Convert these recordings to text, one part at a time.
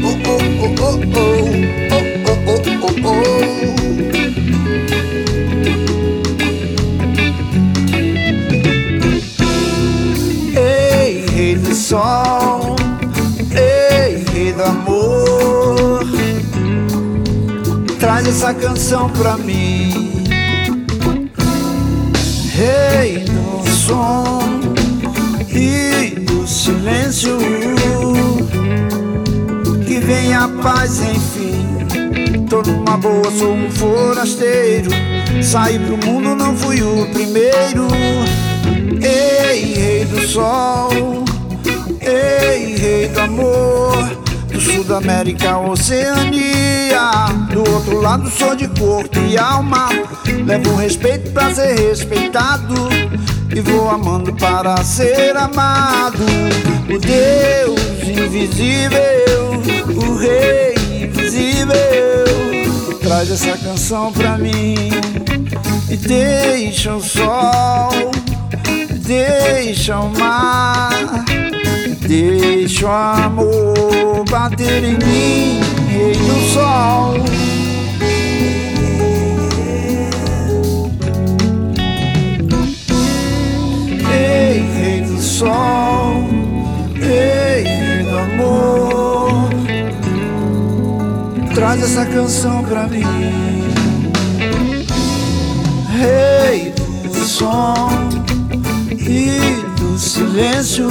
Ei, rei do sol, ei, rei do amor, traz essa canção pra mim. Rei do som e do silêncio, que vem a paz enfim. Tô numa boa, sou um forasteiro, saí pro mundo, não fui o primeiro. Ei, rei do sol, ei, rei do amor, do sul da América, Oceania, do outro lado sou de corpo e alma. Levo respeito pra ser respeitado e vou amando para ser amado. O Deus invisível, o Rei invisível, traz essa canção pra mim. E deixa o sol, deixa o mar, deixa o amor bater em mim, rei do sol. Ei, rei do sol, ei, rei do amor, traz essa canção pra mim. Rei do som e do silêncio,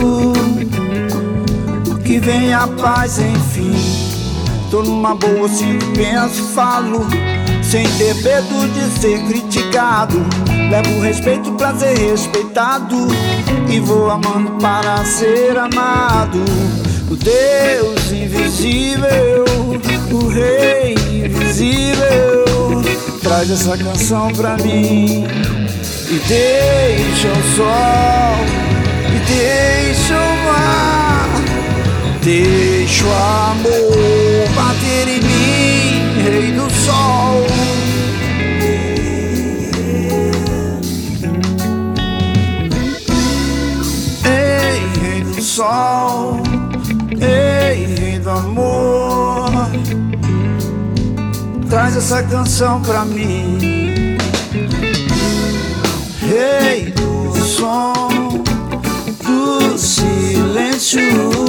que vem a paz enfim. Tô numa boa, sinto, penso, falo, sem ter medo de ser criticado. Levo respeito pra ser respeitado e vou amando para ser amado. O Deus invisível, o Rei invisível, traz essa canção pra mim. E deixa o sol, e deixa o mar, deixa o amor bater em mim, rei do sol. Ei, rei do sol, ei, rei do amor, traz essa canção pra mim. Rei do som, do silêncio,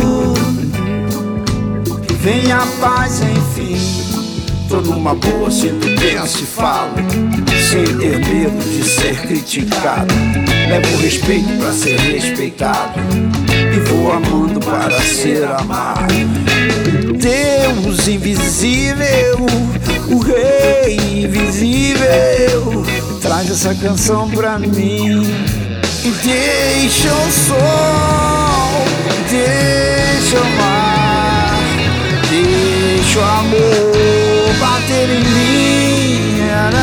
que vem a paz enfim. Tô numa boa, sinto, penso e falo, sem ter medo de ser criticado. Levo respeito pra ser respeitado e vou amando para ser amado. Deus invisível, o Rei invisível, traz essa canção pra mim. E deixa o sol, deixa o mar, deixa o amor bater em mim.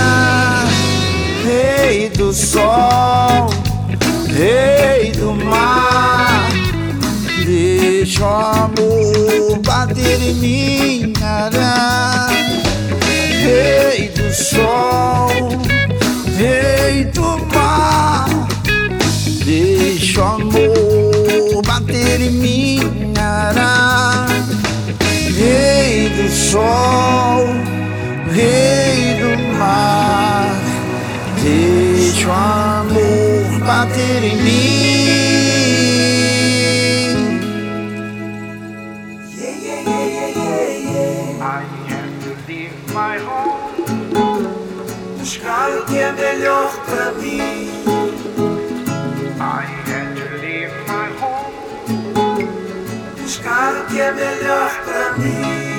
Rei do sol, rei do mar, deixa o amor bater em mim. Rei do sol, rei do mar, deixa o amor bater em mim. Rei do sol, rei do mar, deixa o amor bater em mim. I have to leave my home, buscar o que é melhor pra mim. I had to leave my home, buscar o que é melhor pra mim.